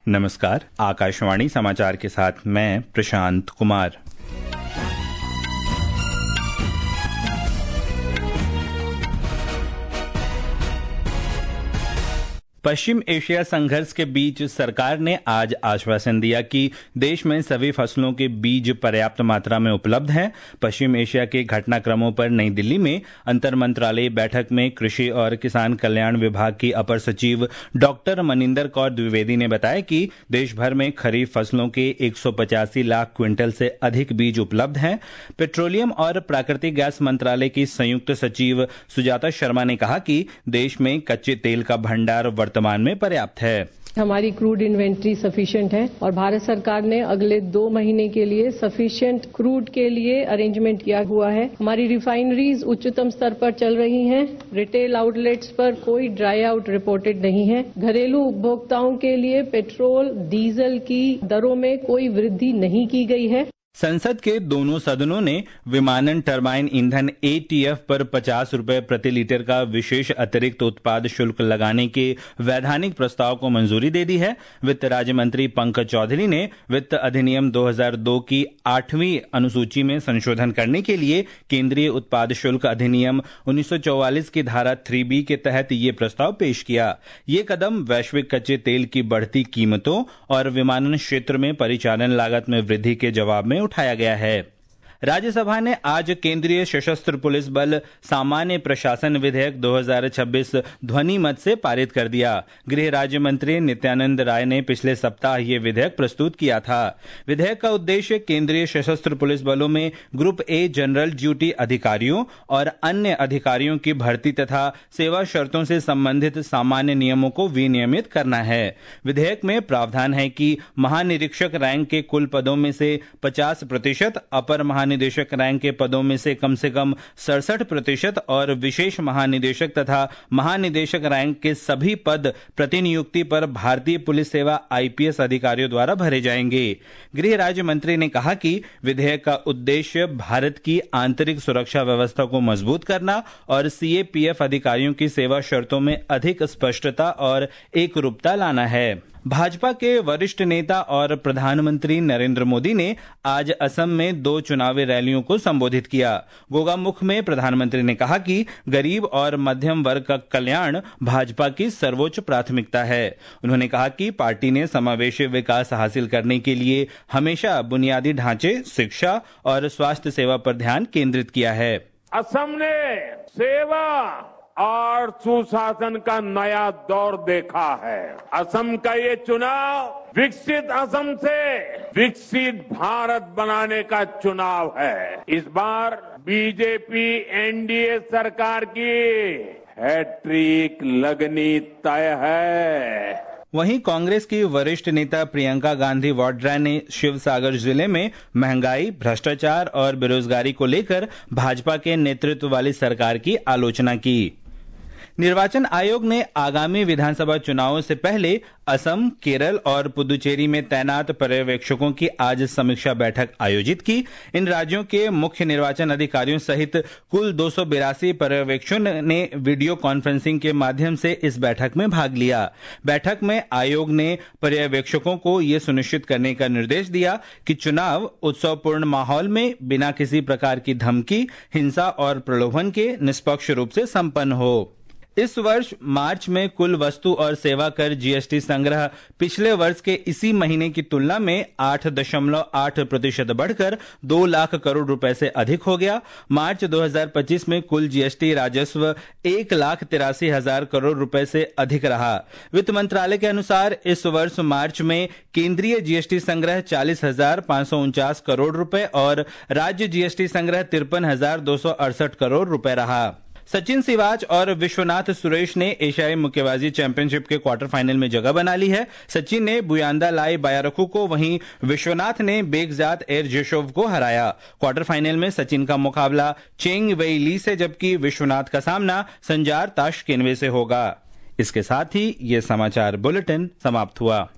नमस्कार, आकाशवाणी समाचार के साथ मैं प्रशांत कुमार। पश्चिम एशिया संघर्ष के बीच सरकार ने आज आश्वासन दिया कि देश में सभी फसलों के बीज पर्याप्त मात्रा में उपलब्ध हैं। पश्चिम एशिया के घटनाक्रमों पर नई दिल्ली में अंतर मंत्रालयी बैठक में कृषि और किसान कल्याण विभाग की अपर सचिव डॉक्टर मनिंदर कौर द्विवेदी ने बताया कि देश भर में खरीफ फसलों के 185 लाख क्विंटल से अधिक बीज उपलब्ध हैं। पेट्रोलियम और प्राकृतिक गैस मंत्रालय की संयुक्त सचिव सुजाता शर्मा ने कहा कि देश में कच्चे तेल का भंडार वर्तमान में पर्याप्त है। हमारी क्रूड इन्वेंट्री सफिशिएंट है और भारत सरकार ने अगले 2 महीने के लिए सफिशिएंट क्रूड के लिए अरेंजमेंट किया हुआ है। हमारी रिफाइनरीज उच्चतम स्तर पर चल रही हैं। रिटेल आउटलेट्स पर कोई ड्राई आउट रिपोर्टेड नहीं है। घरेलू उपभोक्ताओं के लिए पेट्रोल, डीजल की दरों में कोई वृद्धि नहीं की गई है। संसद के दोनों सदनों ने विमानन टरबाइन ईंधन ATF पर 50 रुपए प्रति लीटर का विशेष अतिरिक्त उत्पाद शुल्क लगाने के वैधानिक प्रस्ताव को मंजूरी दे दी है। वित्त राज्य मंत्री पंकज चौधरी ने वित्त अधिनियम 2002 की 8वीं अनुसूची में संशोधन करने के लिए केंद्रीय उत्पाद शुल्क अधिनियम 1944 की धारा 3B के तहत ये प्रस्ताव पेश किया। ये कदम वैश्विक कच्चे तेल की बढ़ती कीमतों और विमानन क्षेत्र में परिचालन लागत में वृद्धि के जवाब में उठाया गया है। राज्यसभा ने आज केंद्रीय सशस्त्र पुलिस बल सामान्य प्रशासन विधेयक 2026 ध्वनि मत से पारित कर दिया। गृह राज्य मंत्री नित्यानंद राय ने पिछले सप्ताह ये विधेयक प्रस्तुत किया था। विधेयक का उद्देश्य केंद्रीय सशस्त्र पुलिस बलों में ग्रुप A जनरल ड्यूटी अधिकारियों और अन्य अधिकारियों की भर्ती तथा सेवा शर्तों से संबंधित सामान्य नियमों को विनियमित करना है। विधेयक में प्रावधान है कि महानिरीक्षक रैंक के कुल पदों में से 50%, अपर महानिदेशक रैंक के पदों में से कम 67% और विशेष महानिदेशक तथा महानिदेशक रैंक के सभी पद प्रतिनियुक्ति पर भारतीय पुलिस सेवा IPS अधिकारियों द्वारा भरे जाएंगे। गृह राज्य मंत्री ने कहा कि विधेयक का उद्देश्य भारत की आंतरिक सुरक्षा व्यवस्था को मजबूत करना और CAPF अधिकारियों की सेवा शर्तों में अधिक स्पष्टता और एकरूपता लाना है। भाजपा के वरिष्ठ नेता और प्रधानमंत्री नरेंद्र मोदी ने आज असम में 2 चुनावी रैलियों को संबोधित किया। गोगामुख में प्रधानमंत्री ने कहा कि गरीब और मध्यम वर्ग का कल्याण भाजपा की सर्वोच्च प्राथमिकता है। उन्होंने कहा कि पार्टी ने समावेशी विकास हासिल करने के लिए हमेशा बुनियादी ढांचे, शिक्षा और स्वास्थ्य सेवा पर ध्यान केंद्रित किया है। असम ने सेवा और सुशासन का नया दौर देखा है। असम का ये चुनाव विकसित असम से विकसित भारत बनाने का चुनाव है। इस बार बीजेपी NDA सरकार की हैट्रिक लगनी तय है। वहीं कांग्रेस की वरिष्ठ नेता प्रियंका गांधी वाड्रा ने शिवसागर जिले में महंगाई, भ्रष्टाचार और बेरोजगारी को लेकर भाजपा के नेतृत्व वाली सरकार की आलोचना की। निर्वाचन आयोग ने आगामी विधानसभा चुनावों से पहले असम, केरल और पुदुचेरी में तैनात पर्यवेक्षकों की आज समीक्षा बैठक आयोजित की। इन राज्यों के मुख्य निर्वाचन अधिकारियों सहित कुल 282 पर्यवेक्षकों ने वीडियो कॉन्फ्रेंसिंग के माध्यम से इस बैठक में भाग लिया। बैठक में आयोग ने पर्यवेक्षकों को ये सुनिश्चित करने का निर्देश दिया कि चुनाव उत्सवपूर्ण माहौल में बिना किसी प्रकार की धमकी, हिंसा और प्रलोभन के निष्पक्ष रूप से संपन्न हो। इस वर्ष मार्च में कुल वस्तु और सेवा कर GST संग्रह पिछले वर्ष के इसी महीने की तुलना में 8.8% बढ़कर 2 लाख करोड़ रुपए से अधिक हो गया। मार्च 2025 में कुल GST राजस्व 1,83,000 करोड़ रुपए से अधिक रहा। वित्त मंत्रालय के अनुसार इस वर्ष मार्च में केंद्रीय GST संग्रह 40,549 करोड़ रुपए और राज्य GST संग्रह 53,268 करोड़ रुपए रहा। सचिन सिवाच और विश्वनाथ सुरेश ने एशियाई मुक्केबाजी चैंपियनशिप के क्वार्टर फाइनल में जगह बना ली है। सचिन ने बुयांदा लाई बायारखू को, वहीं विश्वनाथ ने बेगजात एरजेशोव को हराया। क्वार्टर फाइनल में सचिन का मुकाबला चेंग वेई ली से, जबकि विश्वनाथ का सामना संजार ताशकेनवे से होगा। इसके साथ ही ये समाचार बुलेटिन समाप्त हुआ।